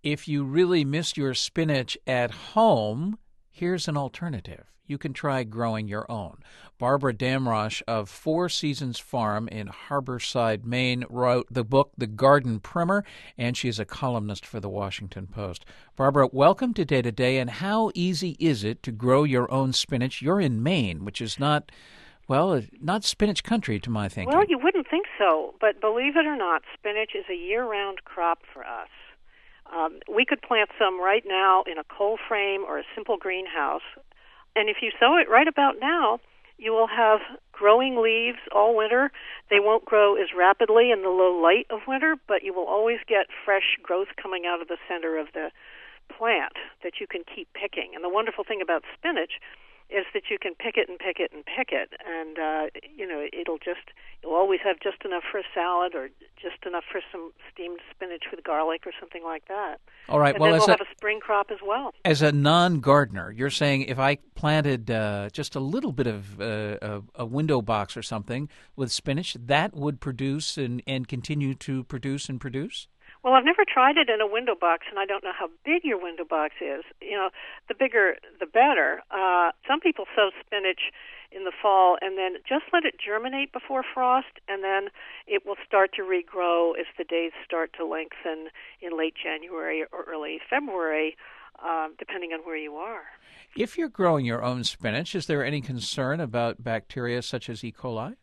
If you really miss your spinach at home, here's an alternative. You can try growing your own. Barbara Damrosch of Four Seasons Farm in Harborside, Maine, wrote the book The Garden Primer, and she is a columnist for the Washington Post. Barbara, welcome to Day to Day, and how easy is it to grow your own spinach? You're in Maine, which is not spinach country to my thinking. Well, you wouldn't think so, but believe it or not, spinach is a year-round crop for us. We could plant some right now in a cold frame or a simple greenhouse, and if you sow it right about now, you will have growing leaves all winter. They won't grow as rapidly in the low light of winter, but you will always get fresh growth coming out of the center of the plant that you can keep picking. And the wonderful thing about spinach is that you can pick it and pick it and pick it, and you'll always have just enough for a salad or just enough for some steamed spinach with garlic or something like that. All right. And well, then we'll have a spring crop as well. As a non-gardener, you're saying if I planted just a little bit of a window box or something with spinach, that would produce and continue to produce and produce? Well, I've never tried it in a window box, and I don't know how big your window box is. The bigger, the better. Some people sow spinach in the fall and then just let it germinate before frost, and then it will start to regrow as the days start to lengthen in late January or early February, depending on where you are. If you're growing your own spinach, is there any concern about bacteria such as E. coli?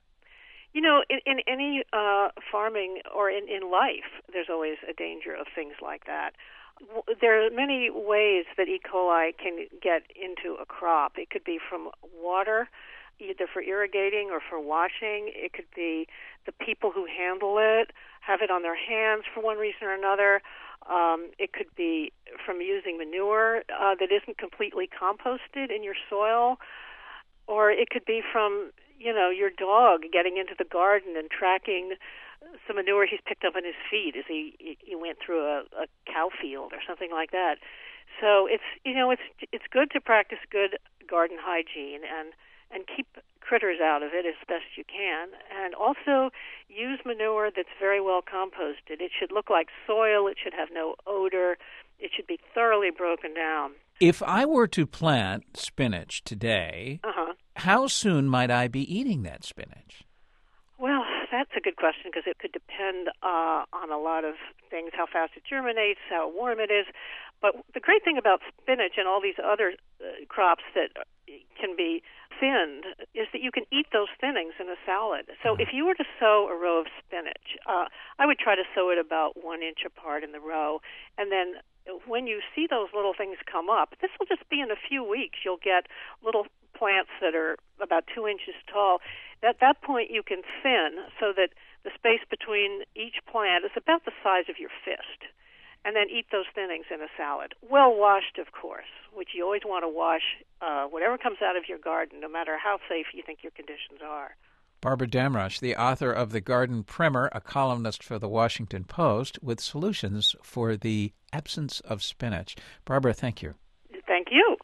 In any farming or in life, there's always a danger of things like that. There are many ways that E. coli can get into a crop. It could be from water, either for irrigating or for washing. It could be the people who handle it have it on their hands for one reason or another. It could be from using manure that isn't completely composted in your soil, or it could be from your dog getting into the garden and tracking some manure he's picked up on his feet as he went through a cow field or something like that. So it's good to practice good garden hygiene and keep critters out of it as best you can, and also use manure that's very well composted. It should look like soil. It should have no odor. It should be thoroughly broken down. If I were to plant spinach today, how soon might I be eating that spinach? Well, that's a good question because it could depend on a lot of things, how fast it germinates, how warm it is. But the great thing about spinach and all these other crops that can be thinned is that you can eat those thinnings in a salad. So if you were to sow a row of spinach, I would try to sow it about 1 inch apart in the row, and then when you see those little things come up, this will just be in a few weeks. You'll get little plants that are about 2 inches tall. At that point, you can thin so that the space between each plant is about the size of your fist, and then eat those thinnings in a salad. Well washed, of course, which you always want to wash whatever comes out of your garden, no matter how safe you think your conditions are. Barbara Damrosch, the author of The Garden Primer, a columnist for the Washington Post, with solutions for the absence of spinach. Barbara, thank you. Thank you.